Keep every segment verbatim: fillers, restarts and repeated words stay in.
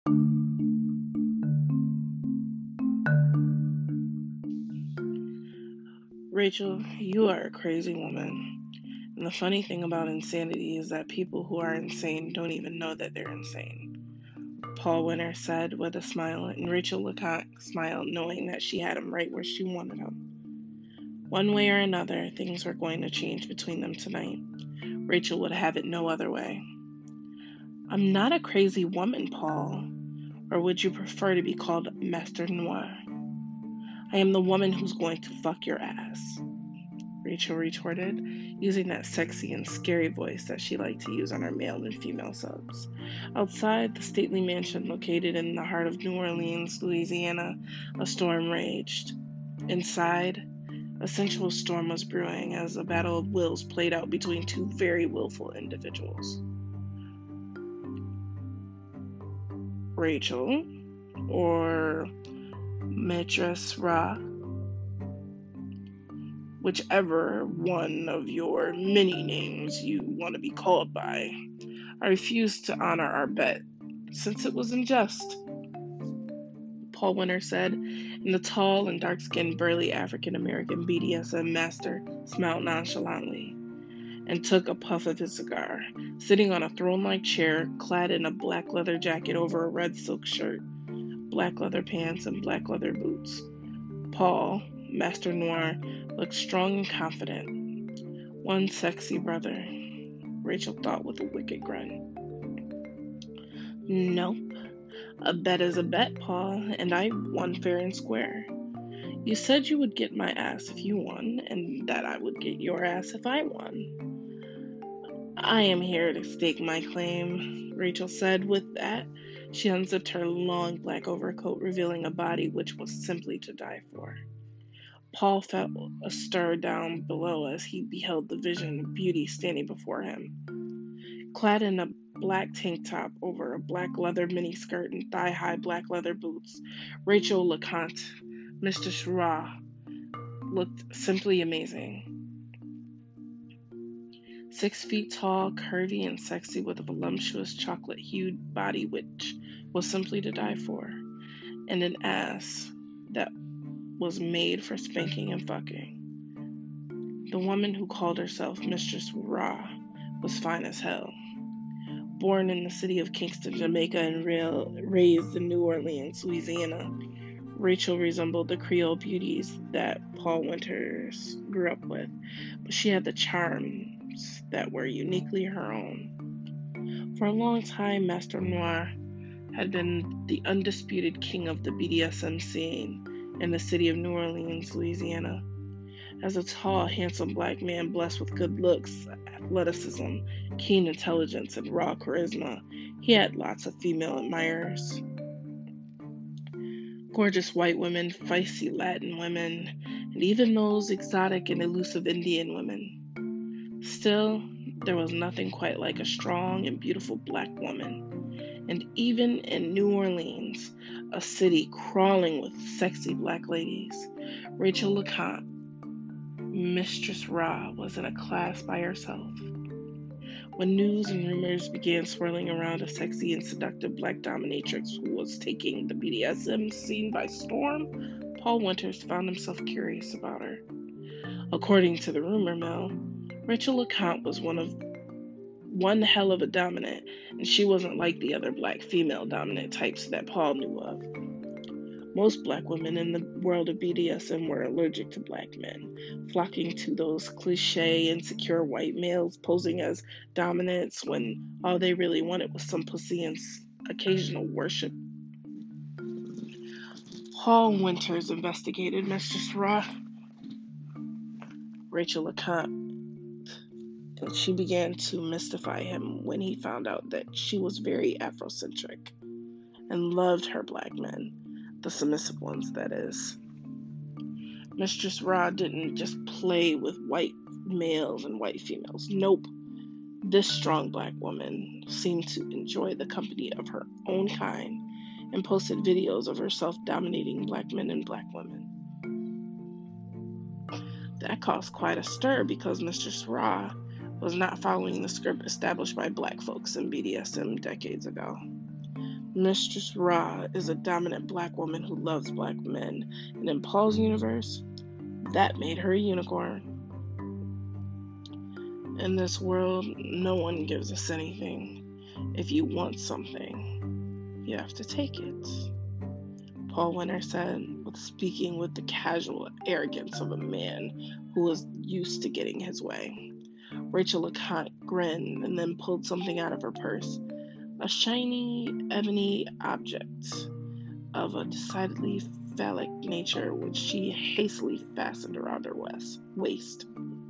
Rachel, you are a crazy woman. And the funny thing about insanity is that people who are insane don't even know that they're insane. Paul Winter said with a smile, and Rachel LeConte smiled, knowing that she had him right where she wanted him. One way or another, things were going to change between them tonight. Rachel would have it no other way. I'm not a crazy woman, Paul. Or would you prefer to be called Master Noir? I am the woman who's going to fuck your ass, Rachel retorted, using that sexy and scary voice that she liked to use on her male and female subs. Outside the stately mansion located in the heart of New Orleans, Louisiana, a storm raged. Inside, a sensual storm was brewing as a battle of wills played out between two very willful individuals. Rachel, or Mistress Ra, whichever one of your many names you want to be called by. I refuse to honor our bet, since it was unjust, Paul Winter said, and the tall and dark-skinned burly African-American B D S M master smiled nonchalantly and took a puff of his cigar, sitting on a throne-like chair, clad in a black leather jacket over a red silk shirt, black leather pants, and black leather boots. Paul, Master Noir, looked strong and confident. One sexy brother, Rachel thought with a wicked grin. Nope. A bet is a bet, Paul, and I won fair and square. You said you would get my ass if you won, and that I would get your ass if I won. I am here to stake my claim, Rachel said. With that, she unzipped her long black overcoat, revealing a body which was simply to die for. Paul felt a stir down below as he beheld the vision of beauty standing before him. Clad in a black tank top over a black leather miniskirt and thigh-high black leather boots, Rachel LeConte, Mistress Ra, looked simply amazing. Six feet tall, curvy, and sexy, with a voluptuous chocolate-hued body which was simply to die for, and an ass that was made for spanking and fucking. The woman who called herself Mistress Ra was fine as hell. Born in the city of Kingston, Jamaica, and real, raised in New Orleans, Louisiana, Rachel resembled the Creole beauties that Paul Winters grew up with, but she had the charms that were uniquely her own. For a long time, Master Noir had been the undisputed king of the B D S M scene in the city of New Orleans, Louisiana. As a tall, handsome black man blessed with good looks, athleticism, keen intelligence, and raw charisma, he had lots of female admirers. Gorgeous white women, feisty Latin women, and even those exotic and elusive Indian women. Still, there was nothing quite like a strong and beautiful black woman. And even in New Orleans, a city crawling with sexy black ladies, Rachel LeConte, Mistress Ra, was in a class by herself. When news and rumors began swirling around a sexy and seductive black dominatrix who was taking the B D S M scene by storm, Paul Winters found himself curious about her. According to the rumor mill, Rachel LeConte was one of one hell of a dominant, and she wasn't like the other black female dominant types that Paul knew of. Most black women in the world of B D S M were allergic to black men, flocking to those cliche, insecure white males posing as dominants when all they really wanted was some pussy and occasional worship. Paul Winters investigated Mistress Ra, Rachel LeConte, and she began to mystify him when he found out that she was very Afrocentric and loved her black men. The submissive ones, that is. Mistress Ra didn't just play with white males and white females. Nope. This strong black woman seemed to enjoy the company of her own kind and posted videos of herself dominating black men and black women. That caused quite a stir because Mistress Ra was not following the script established by black folks in B D S M decades ago. Mistress Ra is a dominant black woman who loves black men, and in Paul's universe, that made her a unicorn. In this world, no one gives us anything. If you want something, you have to take it. Paul Winter said, with speaking with the casual arrogance of a man who was used to getting his way. Rachel LeConte grinned and then pulled something out of her purse. A shiny, ebony object of a decidedly phallic nature, which she hastily fastened around her waist.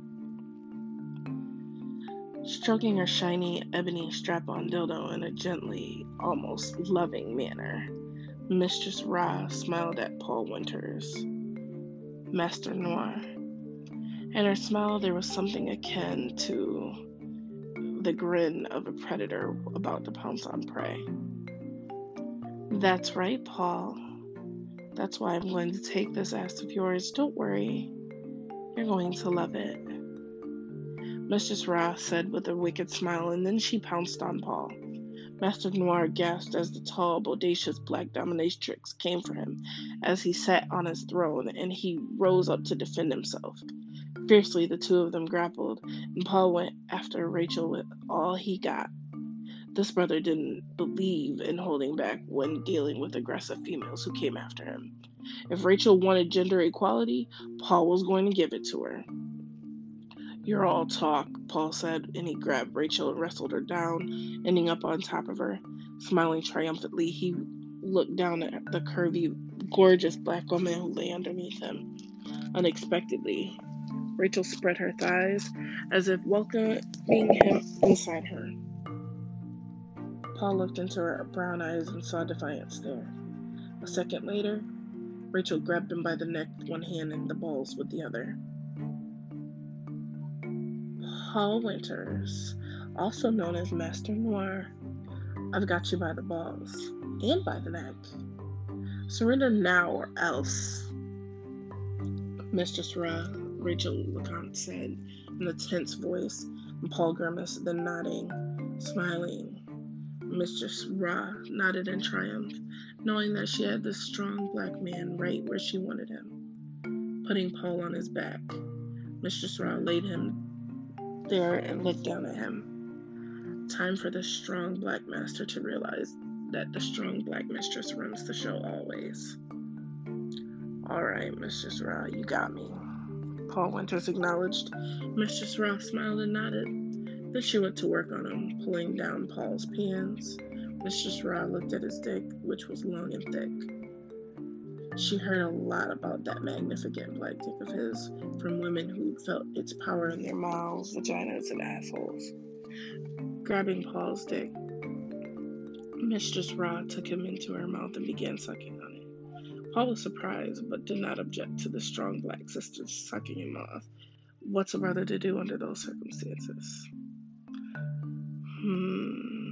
Stroking her shiny, ebony strap-on dildo in a gently, almost loving manner, Mistress Ra smiled at Paul Winters, Master Noir. In her smile, there was something akin to the grin of a predator about to pounce on prey. That's right, Paul. That's why I'm going to take this ass of yours. Don't worry. You're going to love it. Mistress Ra said with a wicked smile, and then she pounced on Paul. Master Noir gasped as the tall, bodacious black dominatrix came for him as he sat on his throne, and he rose up to defend himself. Fiercely, the two of them grappled, and Paul went after Rachel with all he got. This brother didn't believe in holding back when dealing with aggressive females who came after him. If Rachel wanted gender equality, Paul was going to give it to her. You're all talk, Paul said, and he grabbed Rachel and wrestled her down, ending up on top of her. Smiling triumphantly, he looked down at the curvy, gorgeous black woman who lay underneath him. Unexpectedly, Rachel spread her thighs as if welcoming him inside her. Paul looked into her brown eyes and saw defiance there. A second later, Rachel grabbed him by the neck with one hand and the balls with the other. Paul Winters, also known as Master Noir, I've got you by the balls and by the neck. Surrender now or else. Mistress Ra, Rachel LeConte said in a tense voice, and Paul grimaced, then nodding, smiling. Mistress Ra nodded in triumph, knowing that she had this strong black man right where she wanted him. Putting Paul on his back, Mistress Ra laid him there and looked down at him. Time for the strong black master to realize that the strong black mistress runs the show always. All right, Mistress Ra, you got me, Paul Winters acknowledged. Mistress Ra smiled and nodded. Then she went to work on him, pulling down Paul's pants. Mistress Ra looked at his dick, which was long and thick. She heard a lot about that magnificent black dick of his from women who felt its power in their mouths, vaginas, and assholes. Grabbing Paul's dick, Mistress Ra took him into her mouth and began sucking on it. Paul was surprised, but did not object to the strong black sister sucking him off. What's a brother to do under those circumstances? Hmm.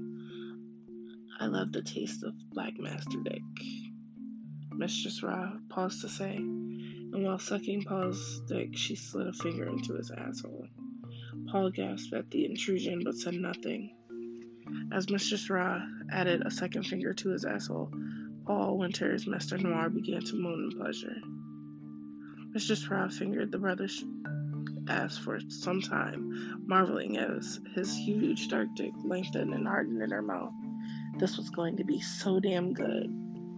I love the taste of black master dick, Mistress Ra paused to say, and while sucking Paul's dick, she slid a finger into his asshole. Paul gasped at the intrusion, but said nothing. As Mistress Ra added a second finger to his asshole, Paul Winters, Master Noir, began to moan in pleasure. Mistress Ra fingered the brother's ass for some time, marveling as his huge dark dick lengthened and hardened in her mouth. This was going to be so damn good.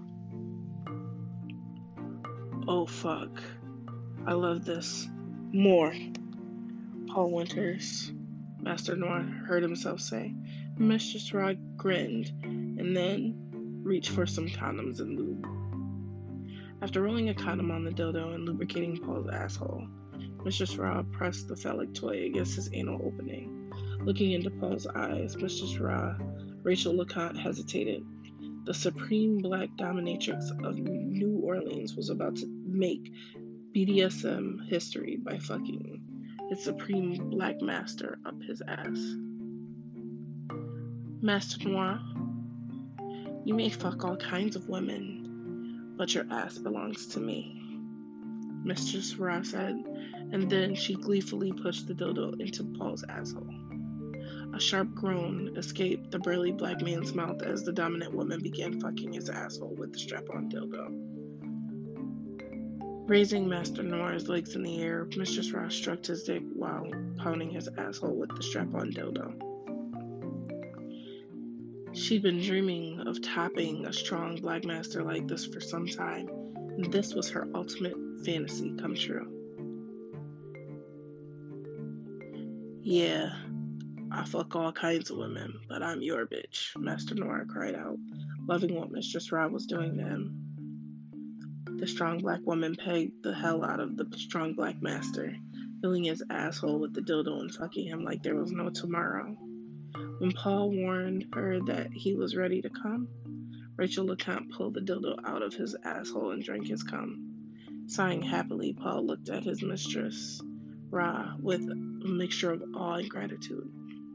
Oh fuck. I love this. More. Paul Winters, Master Noir, heard himself say. Mistress Ra grinned and then reached for some condoms and lube. After rolling a condom on the dildo and lubricating Paul's asshole, Mistress Ra pressed the phallic toy against his anal opening. Looking into Paul's eyes, Mistress Ra, Rachel LeConte, hesitated. The supreme black dominatrix of New Orleans was about to make B D S M history by fucking its supreme black master up his ass. Master Noir, you may fuck all kinds of women, but your ass belongs to me, Mistress Ra said, and then she gleefully pushed the dildo into Paul's asshole. A A sharp groan escaped the burly black man's mouth as the dominant woman began fucking his asshole with the strap-on dildo. Raising Master Noir's legs in the air, Mistress Ra stroked his dick while pounding his asshole with the strap-on dildo. She'd been dreaming of topping a strong black master like this for some time, and this was her ultimate fantasy come true. Yeah, I fuck all kinds of women, but I'm your bitch, Master Noir cried out, loving what Mistress Ra was doing to him. The strong black woman pegged the hell out of the strong black master, filling his asshole with the dildo and fucking him like there was no tomorrow. When Paul warned her that he was ready to come, Rachel LeCompte pulled the dildo out of his asshole and drank his cum. Sighing happily, Paul looked at his mistress, Ra, with a mixture of awe and gratitude.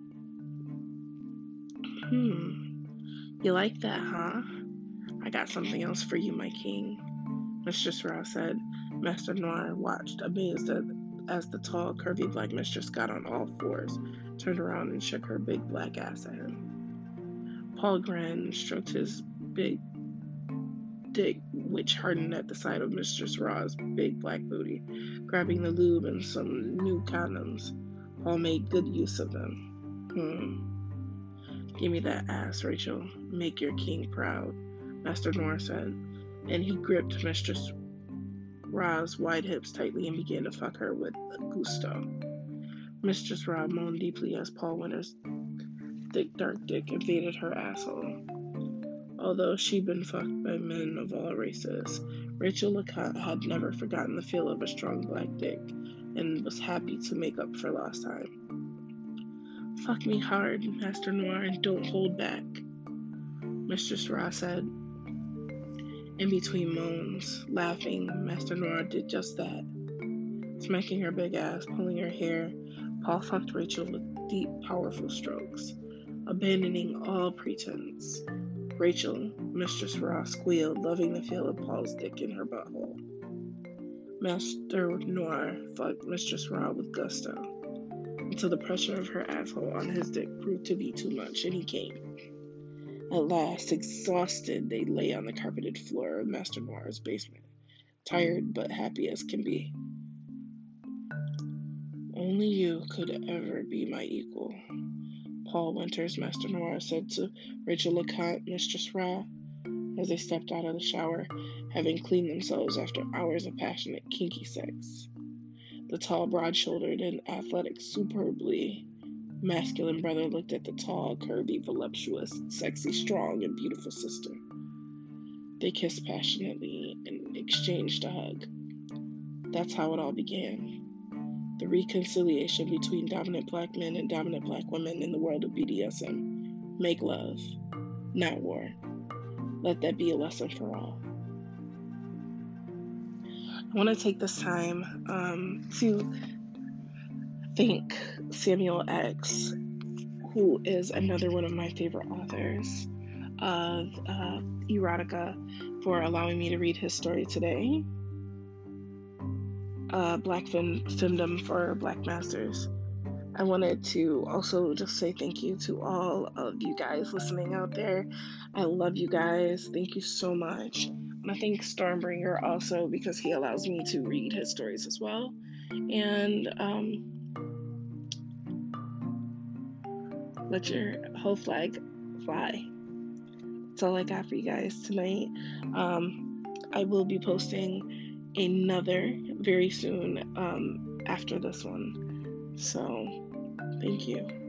Hmm, you like that, huh? I got something else for you, my king, Mistress Ra said. Master Noir watched, amazed at, as the tall, curvy black mistress got on all fours, turned around and shook her big black ass at him. Paul grinned and stroked his big dick, which hardened at the sight of Mistress Ra's big black booty. Grabbing the lube and some new condoms, Paul made good use of them. Hmm. Give me that ass, Rachel. Make your king proud, Master Noir said, and he gripped Mistress Ra's wide hips tightly and began to fuck her with gusto. Mistress Ra moaned deeply as Paul Winter's thick, dark dick invaded her asshole. Although she'd been fucked by men of all races, Rachel LeCompte had never forgotten the feel of a strong black dick and was happy to make up for lost time. Fuck me hard, Master Noir, and don't hold back, Mistress Ra said. In between moans, laughing, Master Noir did just that. Smacking her big ass, pulling her hair, Paul fucked Rachel with deep, powerful strokes, abandoning all pretense. Rachel, Mistress Ra squealed, loving the feel of Paul's dick in her butthole. Master Noir fucked Mistress Ra with gusto, until the pressure of her asshole on his dick proved to be too much, and he came. At last, exhausted, they lay on the carpeted floor of Master Noir's basement, tired but happy as can be. Only you could ever be my equal, Paul Winters, Master Noir said to Rachel LeCompte, Mistress Ra, as they stepped out of the shower, having cleaned themselves after hours of passionate, kinky sex. The tall, broad-shouldered, and athletic, superbly masculine brother looked at the tall, curvy, voluptuous, sexy, strong, and beautiful sister. They kissed passionately and exchanged a hug. That's how it all began. The reconciliation between dominant black men and dominant black women in the world of B D S M. Make love, not war. Let that be a lesson for all. I want to take this time um, to thank Samuel X, who is another one of my favorite authors of uh, erotica, for allowing me to read his story today. Uh, Black Fem- Femdom for Black Masters. I wanted to also just say thank you to all of you guys listening out there. I love you guys. Thank you so much. And I thank Stormbringer also, because he allows me to read his stories as well. And um, let your whole flag fly. That's all I got for you guys tonight. Um, I will be posting another very soon um, after this one. So, thank you.